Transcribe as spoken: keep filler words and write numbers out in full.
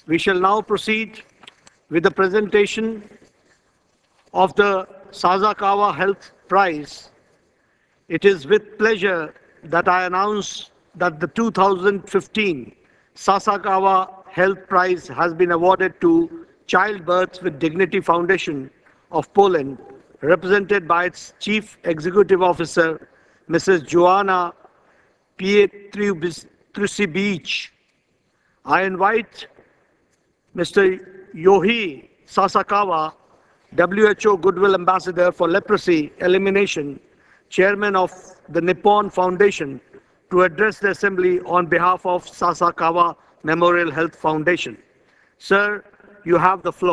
We shall now proceed with the presentation of the Sasakawa Health Prize. It is with pleasure that I announce that the two thousand fifteen Sasakawa Health Prize has been awarded to Childbirth with Dignity Foundation of Poland, represented by its Chief Executive Officer, Missus Joanna Pietrusibich. I invite Mister Yohei Sasakawa, W H O Goodwill Ambassador for Leprosy Elimination, Chairman of the Nippon Foundation, to address the Assembly on behalf of Sasakawa Memorial Health Foundation. Sir, you have the floor.